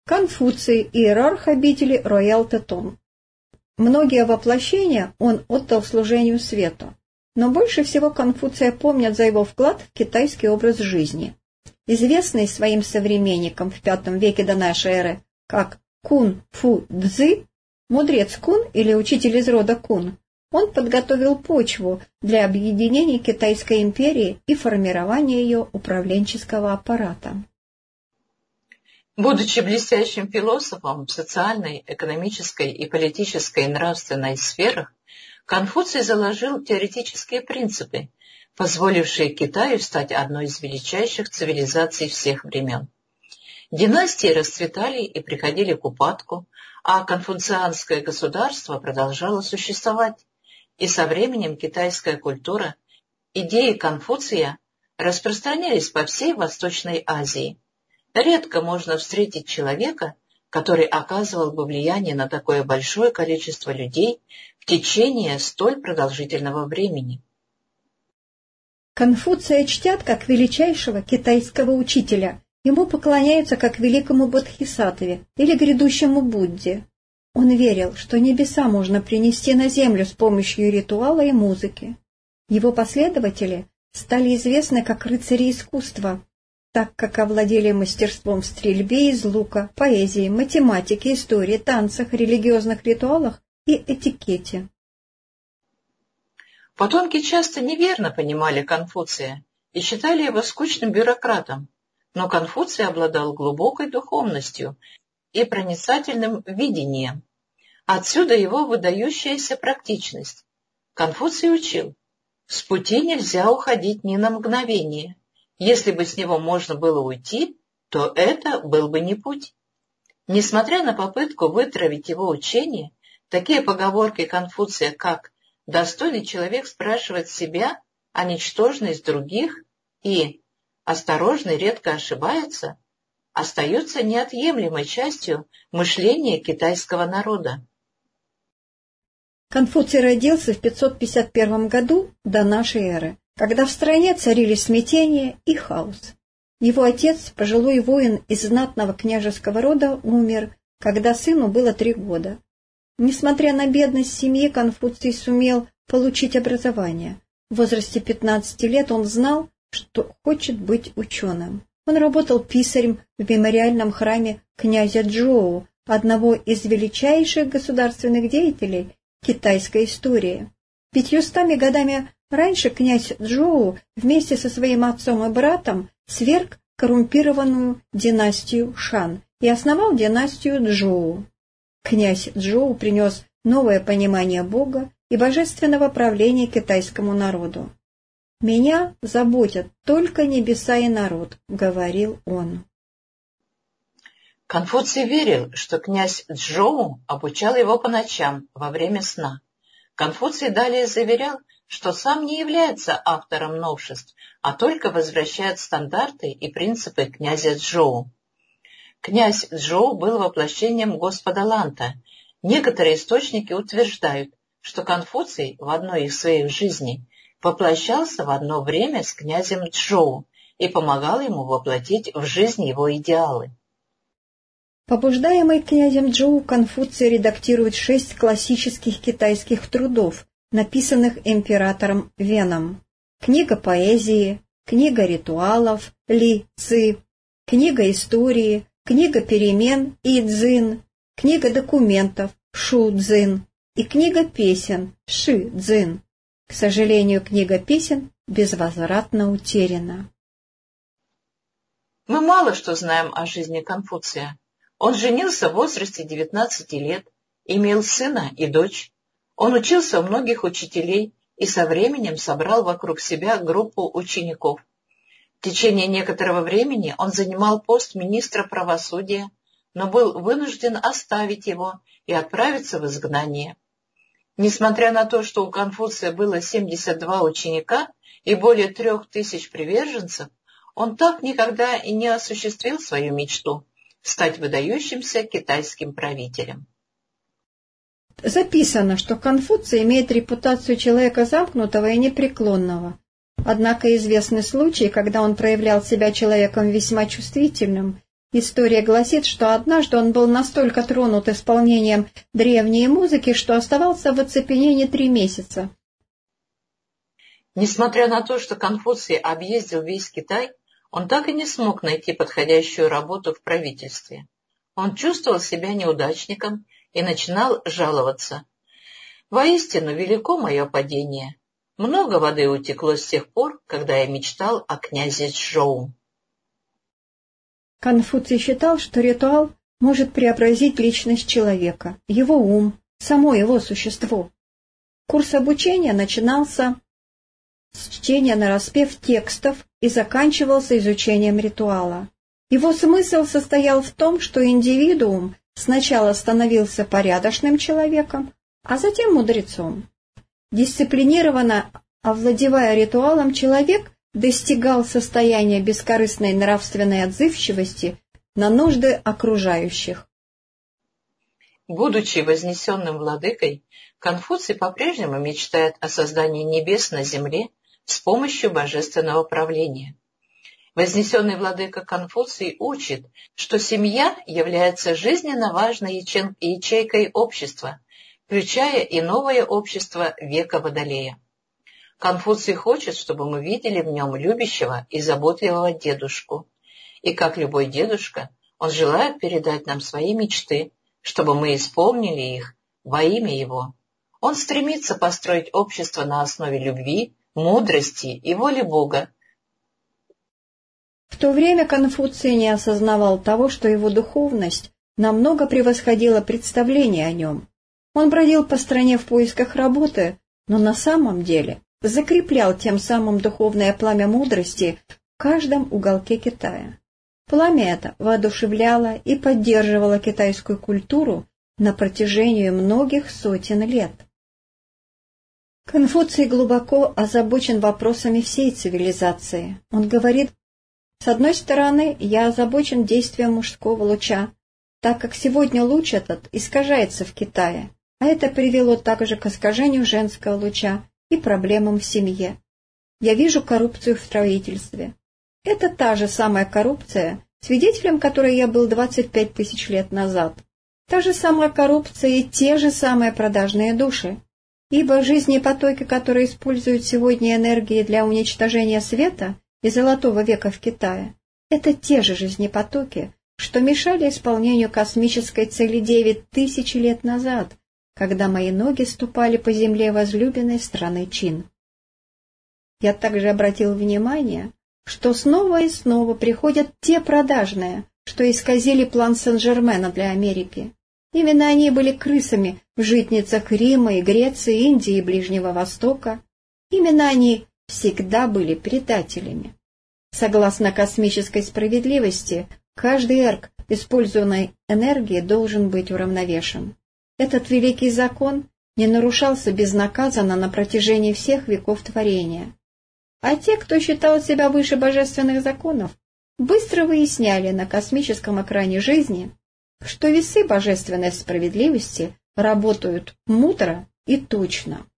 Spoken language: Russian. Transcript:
Конфуций, иерарх обители Роял-Тетон. Многие воплощения он отдал служению свету, но больше всего Конфуция помнят за его вклад в китайский образ жизни. Известный своим современникам в V веке до нашей эры как Кун-Фу-Цзы, мудрец Кун или учитель из рода Кун, он подготовил почву для объединения Китайской империи и формирования ее управленческого аппарата. Будучи блестящим философом в социальной, экономической и политической и нравственной сферах, Конфуций заложил теоретические принципы, позволившие Китаю стать одной из величайших цивилизаций всех времен. Династии расцветали и приходили к упадку, а конфуцианское государство продолжало существовать, и со временем китайская культура, идеи Конфуция распространялись по всей Восточной Азии. Редко можно встретить человека, который оказывал бы влияние на такое большое количество людей в течение столь продолжительного времени. Конфуция чтят как величайшего китайского учителя, ему поклоняются как великому Бодхисаттве или грядущему Будде. Он верил, что небеса можно принести на землю с помощью ритуала и музыки. Его последователи стали известны как рыцари искусства, так как овладели мастерством в стрельбе из лука, поэзии, математике, истории, танцах, религиозных ритуалах и этикете. Потомки часто неверно понимали Конфуция и считали его скучным бюрократом, но Конфуций обладал глубокой духовностью и проницательным видением. Отсюда его выдающаяся практичность. Конфуций учил: с пути нельзя уходить ни на мгновение. Если бы с него можно было уйти, то это был бы не путь. Несмотря на попытку вытравить его учение, такие поговорки Конфуция, как «достойный человек спрашивает себя, а ничтожный с других» и «осторожный редко ошибается», остаются неотъемлемой частью мышления китайского народа. Конфуций родился в 551 году до нашей эры, когда в стране царили смятение и хаос. Его отец, пожилой воин из знатного княжеского рода, умер, когда сыну было 3 года. Несмотря на бедность семьи, Конфуций сумел получить образование. В возрасте 15 лет он знал, что хочет быть ученым. Он работал писарем в мемориальном храме князя Чжоу, одного из величайших государственных деятелей китайской истории. 500 годами раньше князь Чжоу вместе со своим отцом и братом сверг коррумпированную династию Шан и основал династию Чжоу. Князь Чжоу принес новое понимание Бога и божественного правления китайскому народу. «Меня заботят только небеса и народ», — говорил он. Конфуций верил, что князь Чжоу обучал его по ночам во время сна. Конфуций далее заверял, что сам не является автором новшеств, а только возвращает стандарты и принципы князя Чжоу. Князь Чжоу был воплощением Господа Ланта. Некоторые источники утверждают, что Конфуций в одной из своих жизней воплощался в одно время с князем Чжоу и помогал ему воплотить в жизнь его идеалы. Побуждаемый князем Чжоу, Конфуций редактирует 6 классических китайских трудов, написанных императором Веном. Книга поэзии, книга ритуалов Ли Ци, книга истории, книга перемен И Цзин, книга документов Шу Цзин и книга песен Ши Цзин. К сожалению, книга песен безвозвратно утеряна. Мы мало что знаем о жизни Конфуция. Он женился в возрасте 19 лет, имел сына и дочь. Он учился у многих учителей и со временем собрал вокруг себя группу учеников. В течение некоторого времени он занимал пост министра правосудия, но был вынужден оставить его и отправиться в изгнание. Несмотря на то, что у Конфуция было 72 ученика и более 3000 приверженцев, он так никогда и не осуществил свою мечту – стать выдающимся китайским правителем. Записано, что Конфуций имеет репутацию человека замкнутого и непреклонного. Однако известны случаи, когда он проявлял себя человеком весьма чувствительным История гласит, что однажды он был настолько тронут исполнением древней музыки, что оставался в оцепенении 3 месяца. Несмотря на то, что Конфуций объездил весь Китай, он так и не смог найти подходящую работу в правительстве. Он чувствовал себя неудачником и начинал жаловаться. «Воистину велико мое падение. Много воды утекло с тех пор, когда я мечтал о князе Чжоу». Конфуций считал, что ритуал может преобразить личность человека, его ум, само его существо. Курс обучения начинался с чтения нараспев текстов и заканчивался изучением ритуала. Его смысл состоял в том, что индивидуум сначала становился порядочным человеком, а затем мудрецом. Дисциплинированно овладевая ритуалом, человек достигал состояния бескорыстной нравственной отзывчивости на нужды окружающих. Будучи вознесенным владыкой, Конфуций по-прежнему мечтает о создании небес на земле с помощью божественного правления. Вознесенный владыка Конфуций учит, что семья является жизненно важной ячейкой общества, включая и новое общество века Водолея. Конфуций хочет, чтобы мы видели в нем любящего и заботливого дедушку. И как любой дедушка, он желает передать нам свои мечты, чтобы мы исполнили их во имя его. Он стремится построить общество на основе любви, мудрости и воли Бога. В то время Конфуций не осознавал того, что его духовность намного превосходила представление о нем. Он бродил по стране в поисках работы, но на самом деле закреплял тем самым духовное пламя мудрости в каждом уголке Китая. Пламя это воодушевляло и поддерживало китайскую культуру на протяжении многих сотен лет. Конфуций глубоко озабочен вопросами всей цивилизации. Он говорит: «С одной стороны, я озабочен действием мужского луча, так как сегодня луч этот искажается в Китае, а это привело также к искажению женского луча и проблемам в семье. Я вижу коррупцию в правительстве. Это та же самая коррупция, свидетелем которой я был 25 тысяч лет назад. Та же самая коррупция и те же самые продажные души. Ибо жизнепотоки, которые используют сегодня энергии для уничтожения света и золотого века в Китае, это те же жизнепотоки, что мешали исполнению космической цели 9 тысяч лет назад, когда мои ноги ступали по земле возлюбленной страны Чин. Я также обратил внимание, что снова и снова приходят те продажные, что исказили план Сен-Жермена для Америки. Именно они были крысами в житницах Рима и Греции, Индии и Ближнего Востока. Именно они всегда были предателями. Согласно космической справедливости, каждый эрг использованной энергии должен быть уравновешен. Этот великий закон не нарушался безнаказанно на протяжении всех веков творения. А те, кто считал себя выше божественных законов, быстро выясняли на космическом экране жизни, что весы божественной справедливости работают мудро и точно.